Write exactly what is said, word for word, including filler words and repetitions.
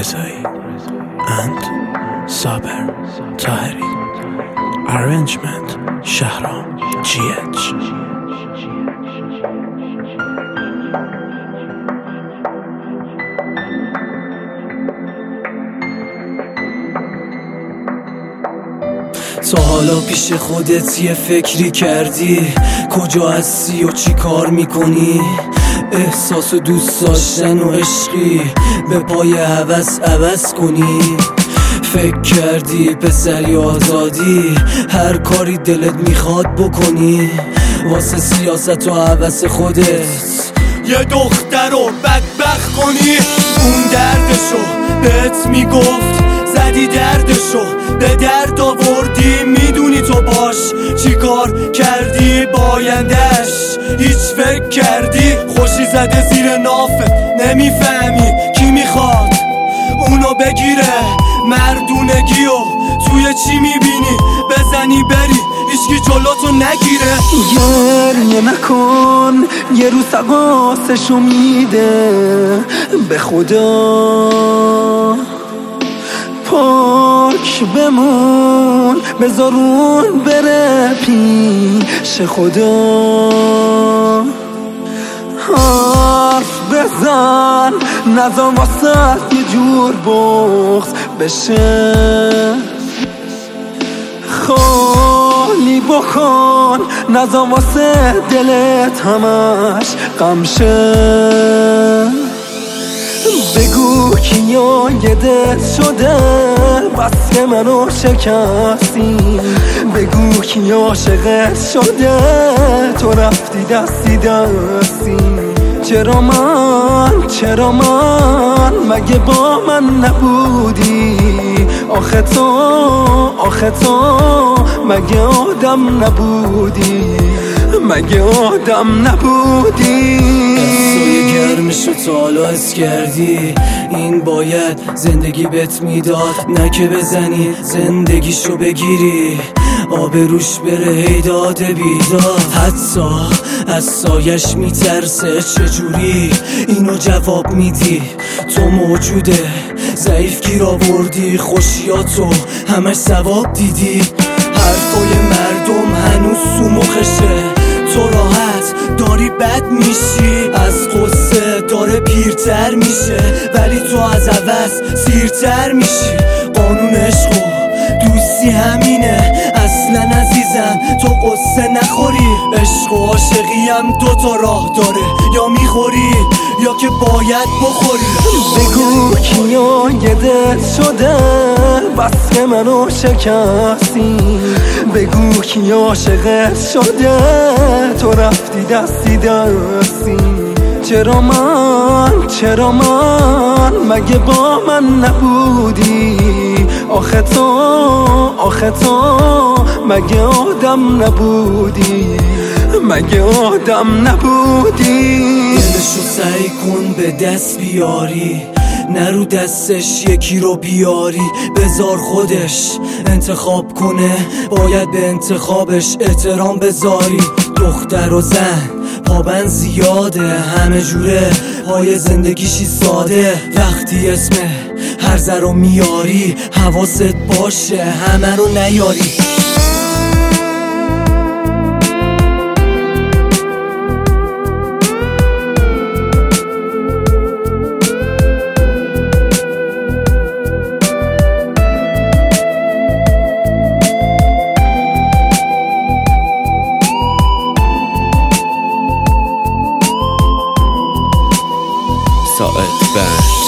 رضایی and صابر طاهری. Arrangement شهرام جی اچ. تا حالا پیش خودت یه فکری کردی کجا هستی و چی کار میکنی؟ احساس و دوست داشتن و عشقی به پای هوس عوض کنی؟ فکر کردی پسری آزادی هر کاری دلت میخواد بکنی؟ واسه سیاست و هوس خودت یه دختر رو بدبخت کنی؟ اون دردشو بهت میگفت زدی دردشو به درد آوردی، میدونی تو باش چی کار کردی بایندش؟ هیچ فکر کردی؟ خوشی زده زیر نافت نمیفهمی کی میخواد اونو بگیره؟ مردونگیو توی چی میبینی؟ بزنی بری هیچکی جلوتو نگیره. گریه نکن یه روز حواسشو میده به خدا، پاک بمون بذارون بره پیش خدا. حرف بزن نظام واسه یه جور بغض بشه، خالی بکن نظام واسه دلت همش غم شه. بگو کیا یه دل شده بس که منو شکستی، بگو کی عاشقت شده تو رفتی دستی دستی. چرا من چرا من مگه با من نبودی؟ آخه تو آخه تو مگه آدم نبودی؟ مگه آدم نبودی؟ دستای گرمشو تا حالا حس کردی؟ این باید زندگی بهت میداد نه که بزنی زندگیشو بگیری آبروش بره هیداد بیداد. حتی از سایش میترسه چجوری اینو جواب میدی؟ تو موجوده ضعیف گیر آوردی خوشیاتو همش ثواب دیدی. حرفای مردم هنوز تو مخشه تو راحت داری بد میشی، از قصه داره پیرتر میشه ولی تو از عوض سیرتر میشی. قانون عشق و دوستی همینه اصلا عزیزم تو قصه نخوری. عشق و عاشقی هم دوتا راه داره یا میخوری یا که باید بخوری. بگو کیا یه دل شده بس که منو شکستی، بگو کی عاشقت شده تو رفتی دستی دستی. چرا من چرا من مگه با من نبودی؟ آخه تو آخه تو مگه آدم نبودی؟ مگه آدم نبودی؟ دلشو سعی کن به دست بیاری نرو دستش یکی رو بیاری، بذار خودش انتخاب کنه باید به انتخابش احترام بذاری. دختر و زن پابند زیاده همه جوره پای زندگیشی ساده. وقتی اسم هر ذره رو میاری حواست باشه همه رو نیاری. ساعت بند